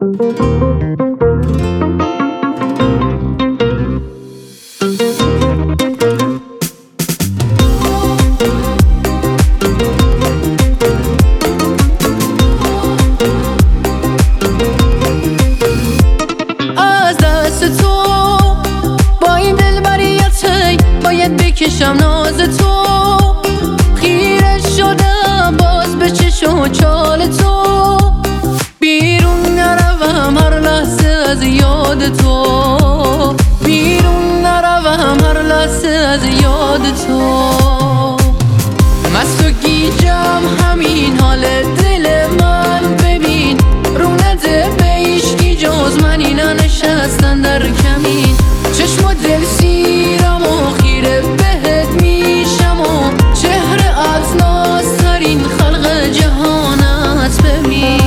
از دست تو با این دلبریت باید بکشم ناز تو، خیره شدم باز به چشم و چال تو، بیرون نروم هر لحظه از یاد تو، بیرون نروم هر لحظه از یاد تو. مست و گیجم همین حال دل من، ببین رو نده به هیچکی جز من، اینا نشستن در کمین، چشم و دل سیرم و خیره بهت میشم و چهره از نازترین خلق جهانت ببین.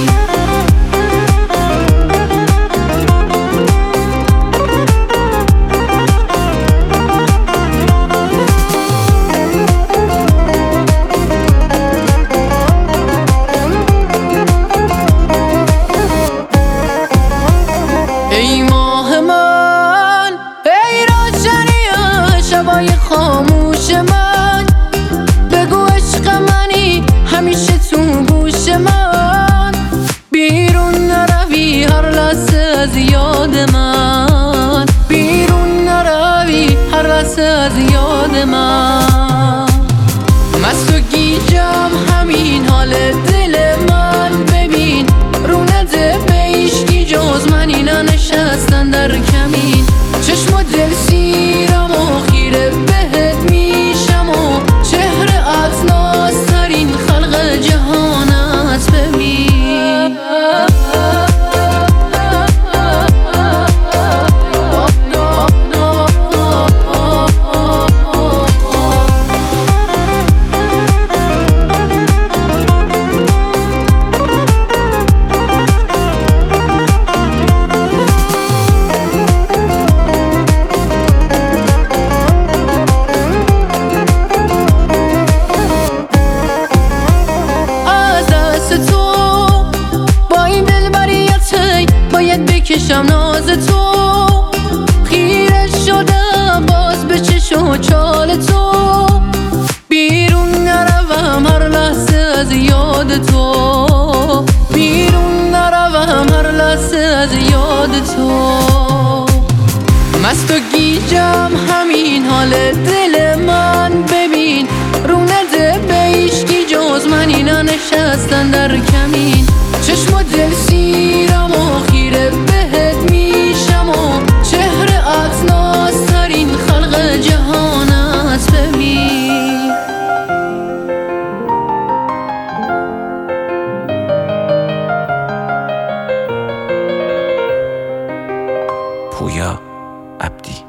ای ماه من، ای روشنی شبای خاموش من، بگو عشق منی همیشه تو گوش من، بیرون نروی هر لحظه از یاد من، بیرون نروی هر لحظه از یاد من. مست و گیجم همین حال دل من، ببین رو نده به هیچکی جز من، اینا نشستن در کمین، چشم و دل سیرم و خیره بهت میشم و چهره از نازترین خلق جهانت ببین. بکشم ناز تو، خیره شدم باز به چشم و چال تو، بیرون نروم هر لحظه از یاد تو، بیرون نروم هر لحظه از یاد تو. مست و گیجم همین حال دل من، ببین رو نده به هیچکی جز من، اینا نشستن در کمین، چشم و دل سیرم و خیره بهت میشم و چهره از نازترین خلق جهانت ببین. پویا عبدی.